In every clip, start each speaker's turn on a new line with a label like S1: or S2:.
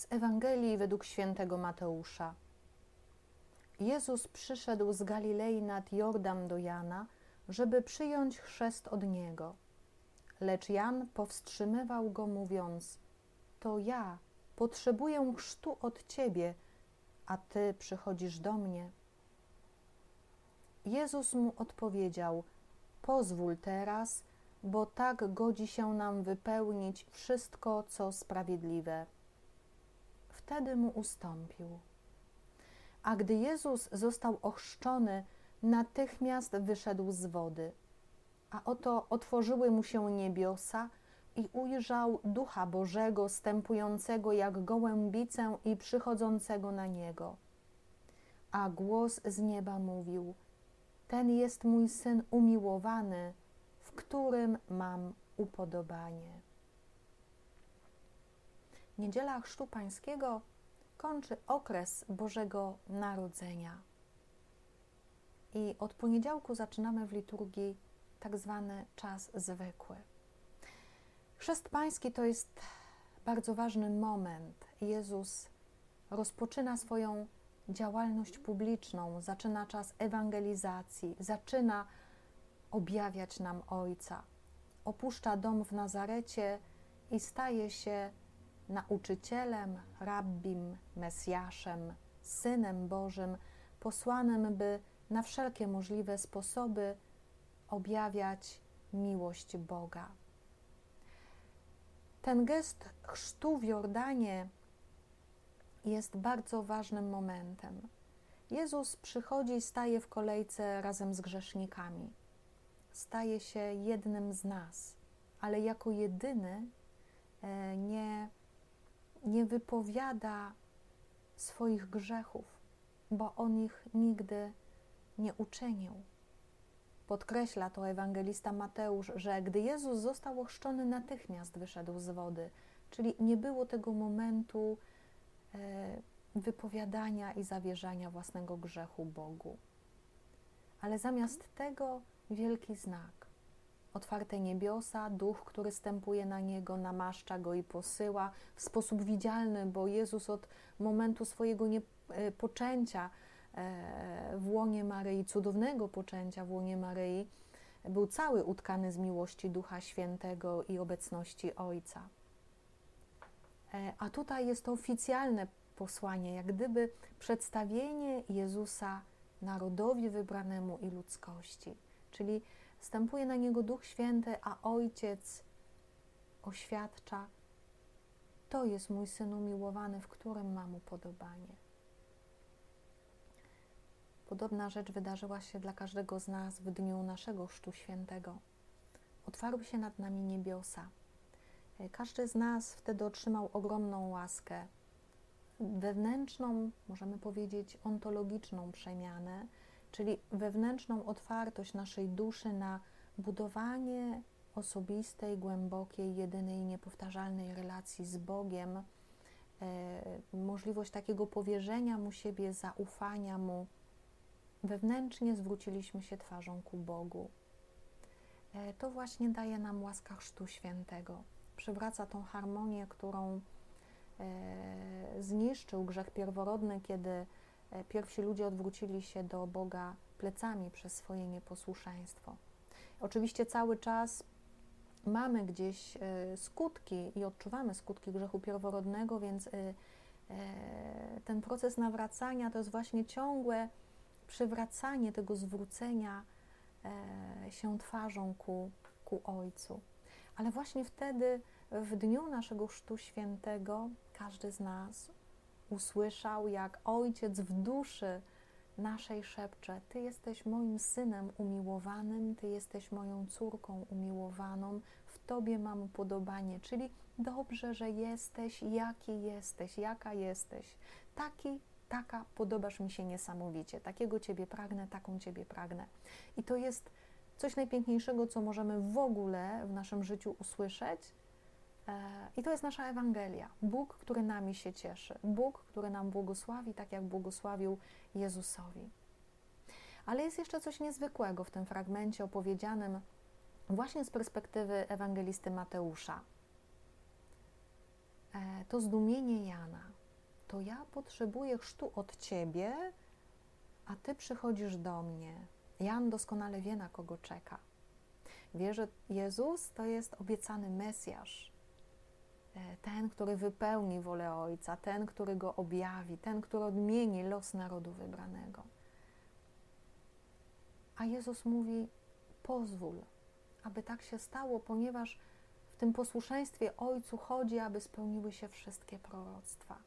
S1: Z Ewangelii według świętego Mateusza. Jezus przyszedł z Galilei nad Jordan do Jana, żeby przyjąć chrzest od Niego. Lecz Jan powstrzymywał go, mówiąc: to ja potrzebuję chrztu od Ciebie, a Ty przychodzisz do mnie. Jezus mu odpowiedział: pozwól teraz, bo tak godzi się nam wypełnić wszystko, co sprawiedliwe. Wtedy mu ustąpił. A gdy Jezus został ochrzczony, natychmiast wyszedł z wody. A oto otworzyły mu się niebiosa i ujrzał Ducha Bożego stępującego jak gołębicę i przychodzącego na Niego. A głos z nieba mówił: ten jest mój Syn umiłowany, w którym mam upodobanie. Niedziela Chrztu Pańskiego kończy okres Bożego Narodzenia. I od poniedziałku zaczynamy w liturgii tak zwany czas zwykły. Chrzest Pański to jest bardzo ważny moment. Jezus rozpoczyna swoją działalność publiczną, zaczyna czas ewangelizacji, zaczyna objawiać nam Ojca. Opuszcza dom w Nazarecie i staje się nauczycielem, rabbim, Mesjaszem, Synem Bożym, posłanym, by na wszelkie możliwe sposoby objawiać miłość Boga. Ten gest chrztu w Jordanie jest bardzo ważnym momentem. Jezus przychodzi i staje w kolejce razem z grzesznikami. Staje się jednym z nas, ale jako jedyny nie wypowiada swoich grzechów, bo On ich nigdy nie uczynił. Podkreśla to ewangelista Mateusz, że gdy Jezus został ochrzczony, natychmiast wyszedł z wody, czyli nie było tego momentu wypowiadania i zawierzania własnego grzechu Bogu. Ale zamiast tego wielki znak. Otwarte niebiosa, Duch, który stępuje na Niego, namaszcza Go i posyła w sposób widzialny, bo Jezus od momentu swojego poczęcia w łonie Maryi, cudownego poczęcia w łonie Maryi, był cały utkany z miłości Ducha Świętego i obecności Ojca. A tutaj jest to oficjalne posłanie, jak gdyby przedstawienie Jezusa narodowi wybranemu i ludzkości. Czyli wstępuje na Niego Duch Święty, a Ojciec oświadcza: to jest mój Syn umiłowany, w którym mam upodobanie. Podobna rzecz wydarzyła się dla każdego z nas w dniu naszego Chrztu Świętego. Otwarły się nad nami niebiosa. Każdy z nas wtedy otrzymał ogromną łaskę, wewnętrzną, możemy powiedzieć, ontologiczną przemianę, czyli wewnętrzną otwartość naszej duszy na budowanie osobistej, głębokiej, jedynej, niepowtarzalnej relacji z Bogiem, możliwość takiego powierzenia Mu siebie, zaufania Mu. Wewnętrznie zwróciliśmy się twarzą ku Bogu. To właśnie daje nam łaska Chrztu Świętego. Przywraca tą harmonię, którą zniszczył grzech pierworodny, kiedy pierwsi ludzie odwrócili się do Boga plecami przez swoje nieposłuszeństwo. Oczywiście cały czas mamy gdzieś skutki i odczuwamy skutki grzechu pierworodnego, więc ten proces nawracania to jest właśnie ciągłe przywracanie tego zwrócenia się twarzą ku Ojcu. Ale właśnie wtedy, w dniu naszego Chrztu Świętego, każdy z nas usłyszał, jak Ojciec w duszy naszej szepcze: ty jesteś moim Synem umiłowanym, ty jesteś moją córką umiłowaną, w Tobie mam upodobanie, czyli dobrze, że jesteś, jaki jesteś, jaka jesteś. Taka, podobasz mi się niesamowicie. Takiego Ciebie pragnę, taką Ciebie pragnę. I to jest coś najpiękniejszego, co możemy w ogóle w naszym życiu usłyszeć. I to jest nasza Ewangelia. Bóg, który nami się cieszy. Bóg, który nam błogosławi, tak jak błogosławił Jezusowi. Ale jest jeszcze coś niezwykłego w tym fragmencie opowiedzianym właśnie z perspektywy ewangelisty Mateusza. To zdumienie Jana. to ja potrzebuję chrztu od Ciebie, a Ty przychodzisz do mnie. Jan doskonale wie, na kogo czeka. Wie, że Jezus to jest obiecany Mesjasz, ten, który wypełni wolę Ojca, ten, który Go objawi, ten, który odmieni los narodu wybranego. A Jezus mówi, pozwól, aby tak się stało, ponieważ w tym posłuszeństwie Ojcu chodzi, aby spełniły się wszystkie proroctwa.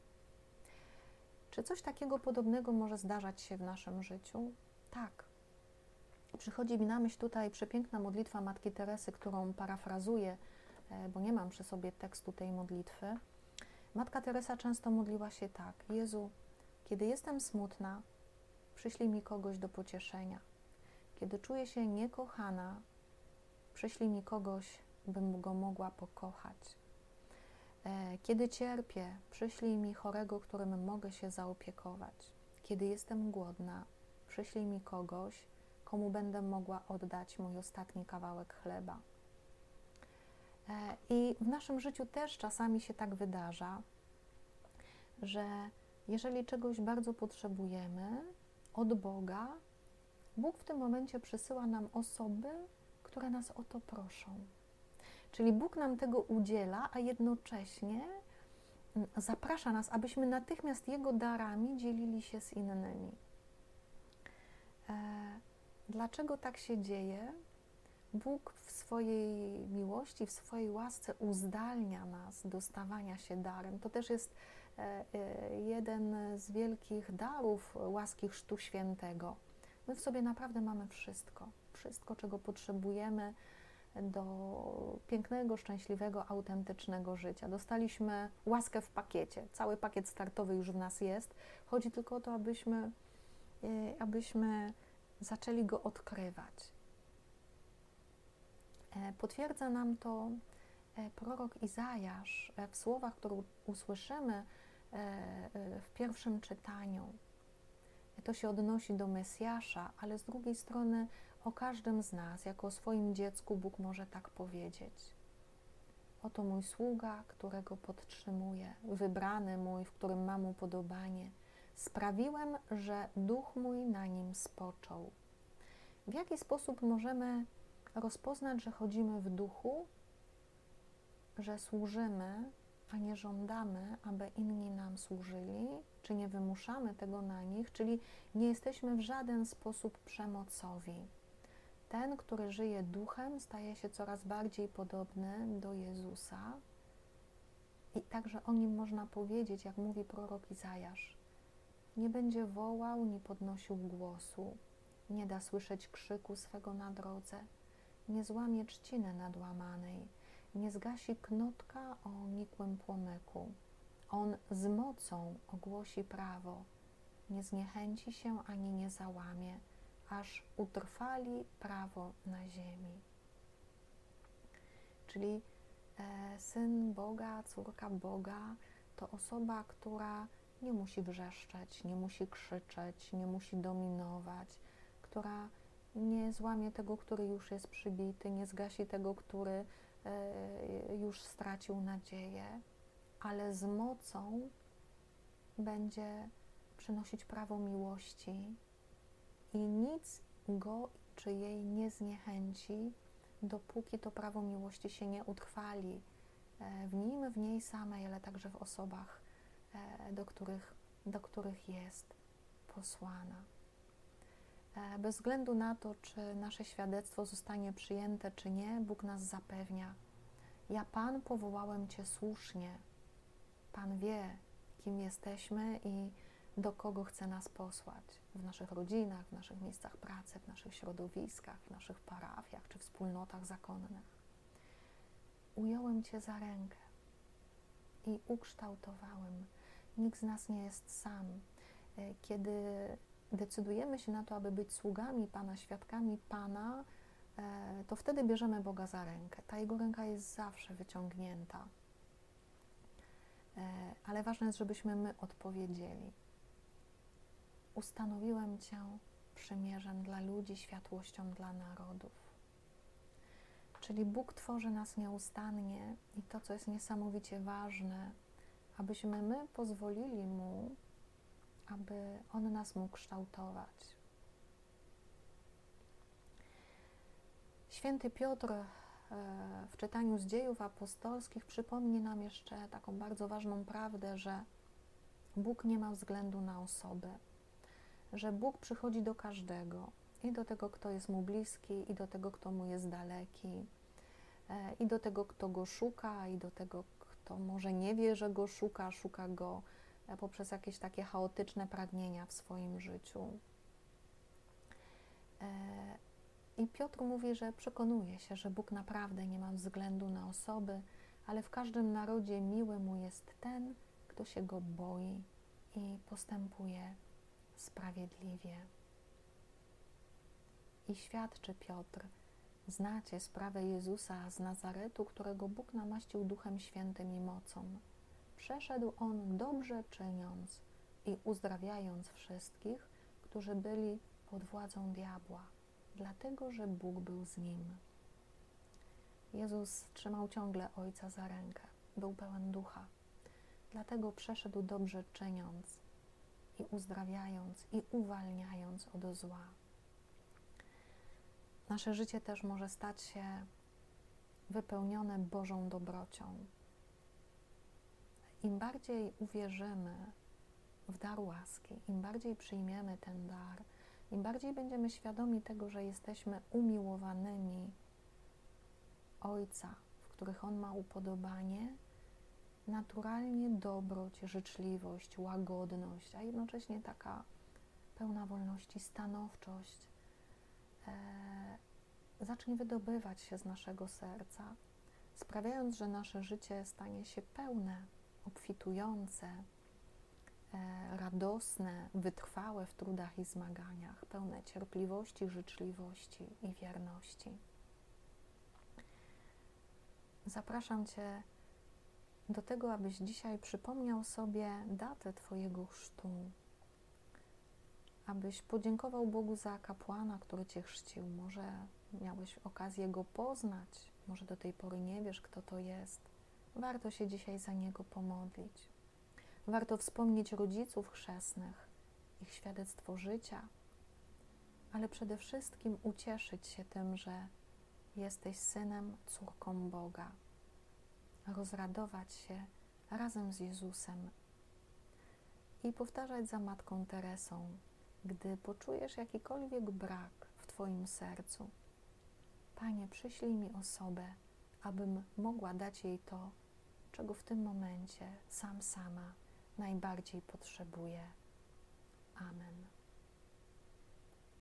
S1: Czy coś takiego podobnego może zdarzać się w naszym życiu? Tak. Przychodzi mi na myśl tutaj przepiękna modlitwa Matki Teresy, którą parafrazuję, bo nie mam przy sobie tekstu tej modlitwy. Matka Teresa często modliła się tak: Jezu, kiedy jestem smutna, przyślij mi kogoś do pocieszenia. Kiedy czuję się niekochana, przyślij mi kogoś, bym go mogła pokochać. Kiedy cierpię, przyślij mi chorego, którym mogę się zaopiekować. Kiedy jestem głodna, przyślij mi kogoś, komu będę mogła oddać mój ostatni kawałek chleba. I w naszym życiu też czasami się tak wydarza, że jeżeli czegoś bardzo potrzebujemy od Boga, Bóg w tym momencie przysyła nam osoby, które nas o to proszą. Czyli Bóg nam tego udziela, a jednocześnie zaprasza nas, abyśmy natychmiast Jego darami dzielili się z innymi. Dlaczego tak się dzieje? Bóg w swojej miłości, w swojej łasce uzdalnia nas do stawania się darem. To też jest jeden z wielkich darów łaski Chrztu Świętego. My w sobie naprawdę mamy wszystko. Wszystko, czego potrzebujemy do pięknego, szczęśliwego, autentycznego życia. Dostaliśmy łaskę w pakiecie. Cały pakiet startowy już w nas jest. Chodzi tylko o to, abyśmy zaczęli go odkrywać. Potwierdza nam to prorok Izajasz w słowach, które usłyszymy w pierwszym czytaniu. To się odnosi do Mesjasza, ale z drugiej strony o każdym z nas, jako o swoim dziecku, Bóg może tak powiedzieć. Oto mój sługa, którego podtrzymuję, wybrany mój, w którym mam upodobanie. Sprawiłem, że duch mój na nim spoczął. W jaki sposób możemy rozpoznać, że chodzimy w duchu, że służymy, a nie żądamy, aby inni nam służyli, czy nie wymuszamy tego na nich, czyli nie jesteśmy w żaden sposób przemocowi. Ten, który żyje duchem, staje się coraz bardziej podobny do Jezusa i także o nim można powiedzieć, jak mówi prorok Izajasz, nie będzie wołał, nie podnosił głosu, nie da słyszeć krzyku swego na drodze, nie złamie trzciny nadłamanej, nie zgasi knotka o nikłym płomyku. On z mocą ogłosi prawo, nie zniechęci się ani nie załamie, aż utrwali prawo na ziemi. Czyli syn Boga, córka Boga to osoba, która nie musi wrzeszczeć, nie musi krzyczeć, nie musi dominować, która nie złamie tego, który już jest przybity, nie zgasi tego, który już stracił nadzieję, ale z mocą będzie przynosić prawo miłości i nic go czy jej nie zniechęci, dopóki to prawo miłości się nie utrwali w nim, w niej samej, ale także w osobach, do których jest posłana. Bez względu na to, czy nasze świadectwo zostanie przyjęte, czy nie, Bóg nas zapewnia: ja, Pan, powołałem Cię słusznie. Pan wie, kim jesteśmy i do kogo chce nas posłać w naszych rodzinach, w naszych miejscach pracy, w naszych środowiskach, w naszych parafiach czy wspólnotach zakonnych. Ująłem Cię za rękę i ukształtowałem. Nikt z nas nie jest sam. Kiedy decydujemy się na to, aby być sługami Pana, świadkami Pana, to wtedy bierzemy Boga za rękę. Ta Jego ręka jest zawsze wyciągnięta. Ale ważne jest, żebyśmy my odpowiedzieli. Ustanowiłem Cię przymierzem dla ludzi, światłością dla narodów. Czyli Bóg tworzy nas nieustannie i to, co jest niesamowicie ważne, abyśmy my pozwolili Mu, aby On nas mógł kształtować. Święty Piotr w czytaniu z Dziejów Apostolskich przypomni nam jeszcze taką bardzo ważną prawdę, że Bóg nie ma względu na osoby, że Bóg przychodzi do każdego, i do tego, kto jest Mu bliski, i do tego, kto Mu jest daleki, i do tego, kto Go szuka, i do tego, kto może nie wie, że Go szuka, szuka Go poprzez jakieś takie chaotyczne pragnienia w swoim życiu. I Piotr mówi, że przekonuje się, że Bóg naprawdę nie ma względu na osoby, ale w każdym narodzie miły Mu jest ten, kto się Go boi i postępuje sprawiedliwie. I świadczy Piotr: znacie sprawę Jezusa z Nazaretu, którego Bóg namaścił Duchem Świętym i mocą. Przeszedł On dobrze czyniąc i uzdrawiając wszystkich, którzy byli pod władzą diabła, dlatego, że Bóg był z Nim. Jezus trzymał ciągle Ojca za rękę, był pełen Ducha, dlatego przeszedł dobrze czyniąc i uzdrawiając i uwalniając od zła. Nasze życie też może stać się wypełnione Bożą dobrocią. Im bardziej uwierzymy w dar łaski, im bardziej przyjmiemy ten dar, im bardziej będziemy świadomi tego, że jesteśmy umiłowanymi Ojca, w których On ma upodobanie, naturalnie dobroć, życzliwość, łagodność, a jednocześnie taka pełna wolności stanowczość zacznie wydobywać się z naszego serca, sprawiając, że nasze życie stanie się pełne, obfitujące, radosne, wytrwałe w trudach i zmaganiach, pełne cierpliwości, życzliwości i wierności. Zapraszam Cię do tego, abyś dzisiaj przypomniał sobie datę Twojego chrztu, abyś podziękował Bogu za kapłana, który Cię chrzcił. Może miałeś okazję Go poznać, może do tej pory nie wiesz, kto to jest. Warto się dzisiaj za Niego pomodlić. Warto wspomnieć rodziców chrzestnych, ich świadectwo życia, ale przede wszystkim ucieszyć się tym, że jesteś synem, córką Boga. Rozradować się razem z Jezusem i powtarzać za Matką Teresą: gdy poczujesz jakikolwiek brak w Twoim sercu, Panie, przyślij mi osobę, abym mogła dać jej to, czego w tym momencie sama najbardziej potrzebuję.